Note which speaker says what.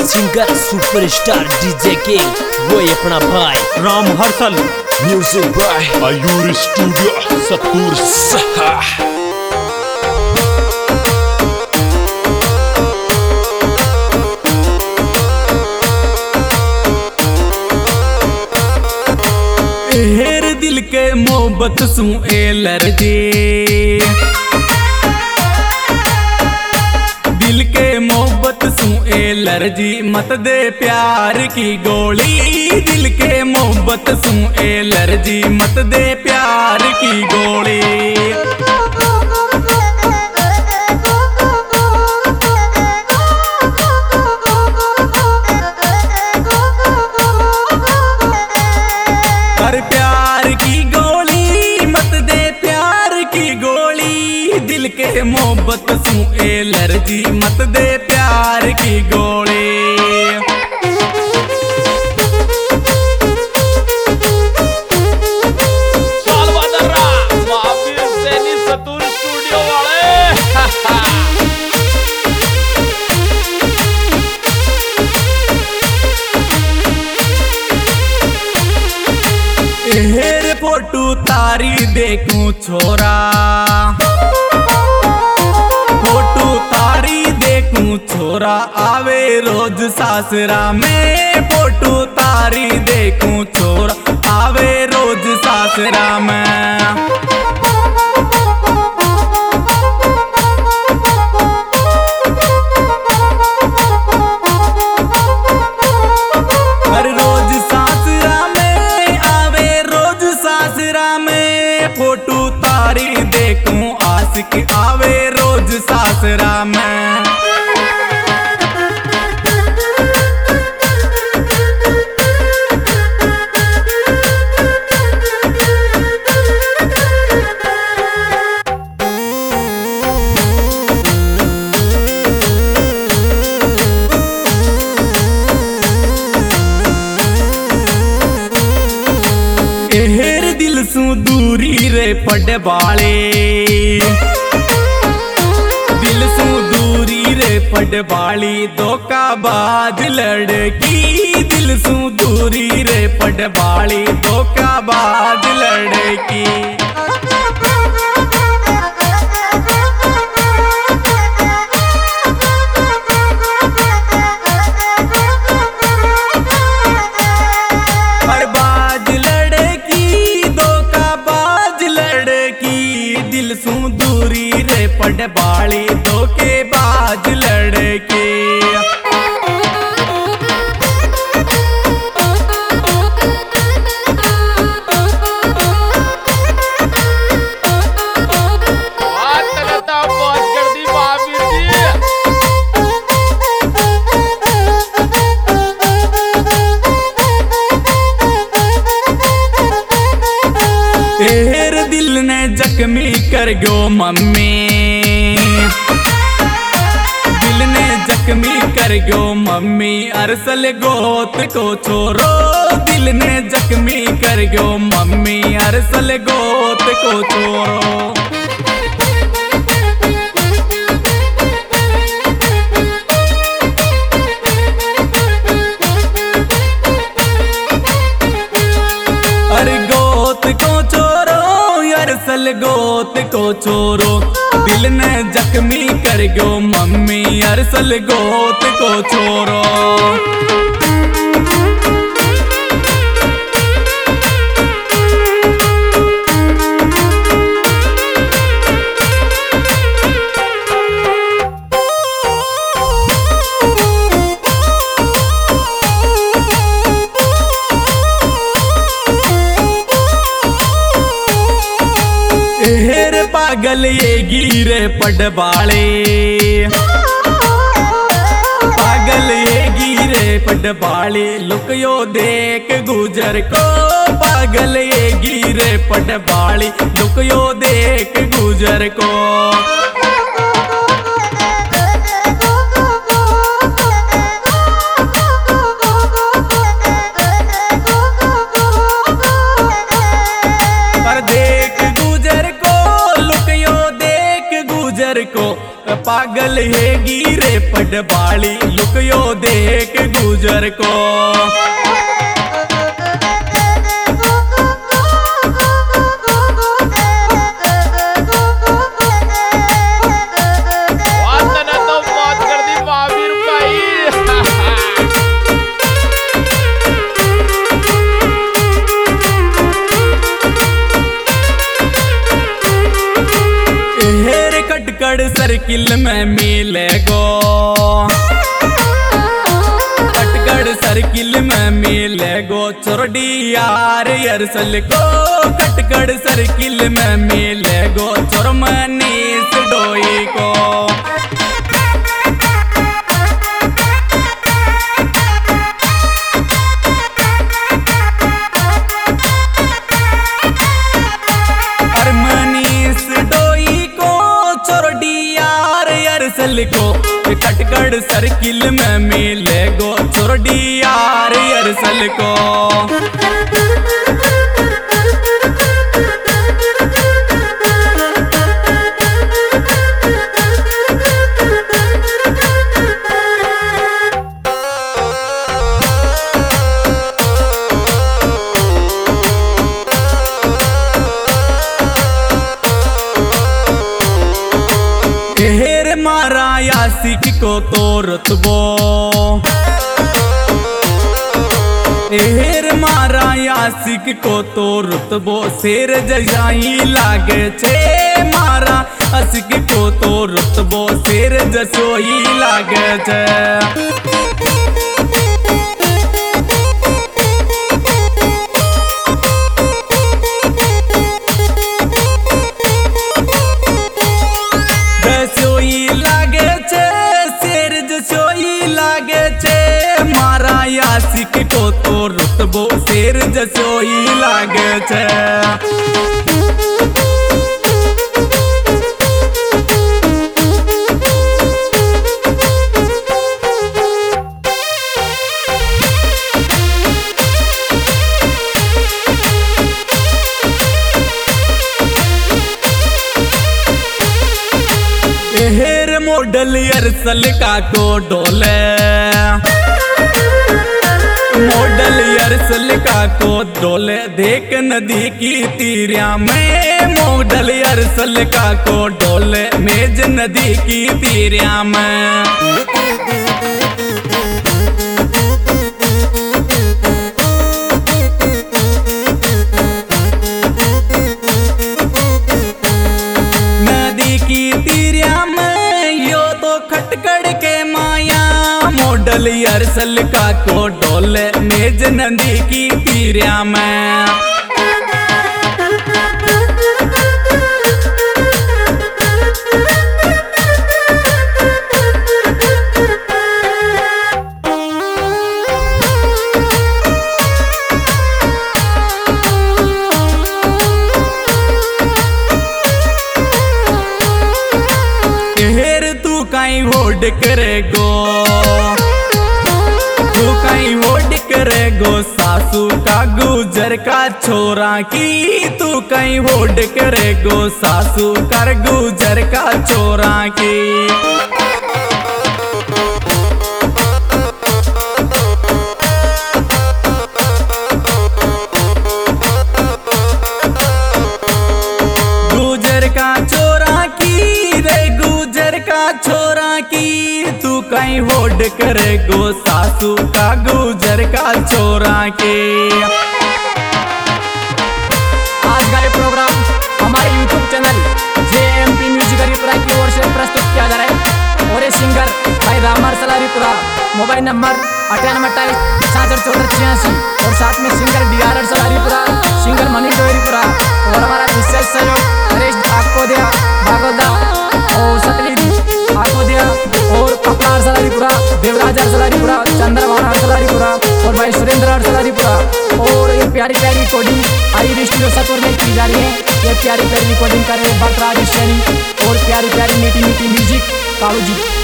Speaker 1: Singer superstar DJ king वो अपना भाई
Speaker 2: Ram Harshal.
Speaker 3: Music by Ayur studio सतूर सहा।
Speaker 2: हेर दिल के मोहब्बत सू एलर्जी, दिल के मोहब्बत सू एलर्जी, मत दे प्यार की गोली। दिल के मोहब्बत सू एलर्जी, मत दे प्यार की गोली। प्यार की गोली मत दे, प्यार की गोली। दिल के मोहब्बत सू एलर्जी, मत दे प्यार की गोली।
Speaker 1: सतूर स्टूडियो वाले
Speaker 2: हेर फोटू तारी देखूं छोरा, फोटू तारी देखूं छोरा, आवे रोज सासरा में। फोटू तारी देखूं छोरा, आवे रोज सासरा में। फोटू तारी देखूं आशिक, आवे रोज सासरा में। हेर दिल सू दूरी रे पड़ बाले, दिल सू दूरी रे पड़ बाली। धोखाबाज लड़की, दिल सू दूरी रे पड़ बाली। धोखाबाज लड़की। दिल सू दूरी रे पड़ बाली, धोखेबाज लड़के। हेर दिल ने जख्मी कर गो मम्मी, दिल ने जख्मी कर गो मम्मी। अरसल गोत को छोरो, दिल ने जख्मी कर गो मम्मी। अरसल गोत को छोरो। अरसल गोत को छोरो, दिल ने जख्मी कर गो मम्मी। अरसल गोत को छोरो। हेर पागल ये गिरे पड़ बाले, पागल ये गिरे पड़ बाले। लुकयो देख गुजर को, पागल ये गिरे पड़ बाली। लुकयो देख गुजर को। पागल है गी रे पटवाली लुकयो देख गुजर को। कटकड़ सर्किल में मिले गो, कटकड़ सर्किल में मिले गो चोरडी यार अरसल को। कटकड़ सर्किल में मिले गो चोर मनीष डोई को। को कटकड़ सर्किल में मिले गो चोरडी यार अरसल को। मारा यासिक को तो रुतबो, हेर मारा यासिक को तो रुतबो शेर जजाई लागे छे। मारा आशिक को तो रुतबो शेर जसोई लागे छे। आशिक को तो रुतबो शेर जसोई लागे छे। हेर मॉडल अरसल का को डोले, मॉडल अरसल का को डोले देख नदी की तीरिया में। मॉडल अरसल का को डोले मेज नदी की तीरिया में। नदी की तीरिया में यो तो खटकड़ के माया। मॉडल अरसल का को डोले मेज नदी की तीरिया में। हेर तू काई होड़ करेगो, तू कहीं वोट करेगो सासू का गुजर का छोरा की। तू कहीं वोट करेगो सासू का गुजर का छोरा की। गुजर का छोरा की रे गुजर का छोरा की। तू कहीं वोट करेगो सासू का गुजर का छोरा के।
Speaker 4: आज का ये प्रोग्राम हमारे YouTube channel JMP music Haripura की ओर से प्रस्तुत किया जा रहा है और ये सिंगर भाई राम हरसल हरिपुरा। मोबाइल नंबर 9828 और साथ में singer DR Harsal Haripura, singer Manish Haripura और हमारा विशेष सहयोग नरेश आकोदिया भागोदा और सतलीन आकोदिया और कपड़ा हरसल हरिपुरा, देवराज हरसल हरिपुरा, चंद्रभान हरसल हरिपुरा और भाई सुरेंद्र हरसल हरिपुरा। और ये प्यारी प्यारी रिकॉर्डिंग आई स्टूडियो सतपुर में की जा रही है। ये प्यारी प्यारी रिकॉर्डिंग कर रहे हैं भट्ट राज सैनी और प्यारी प्यारी मीठी मीठी म्यूजिक कालू जी।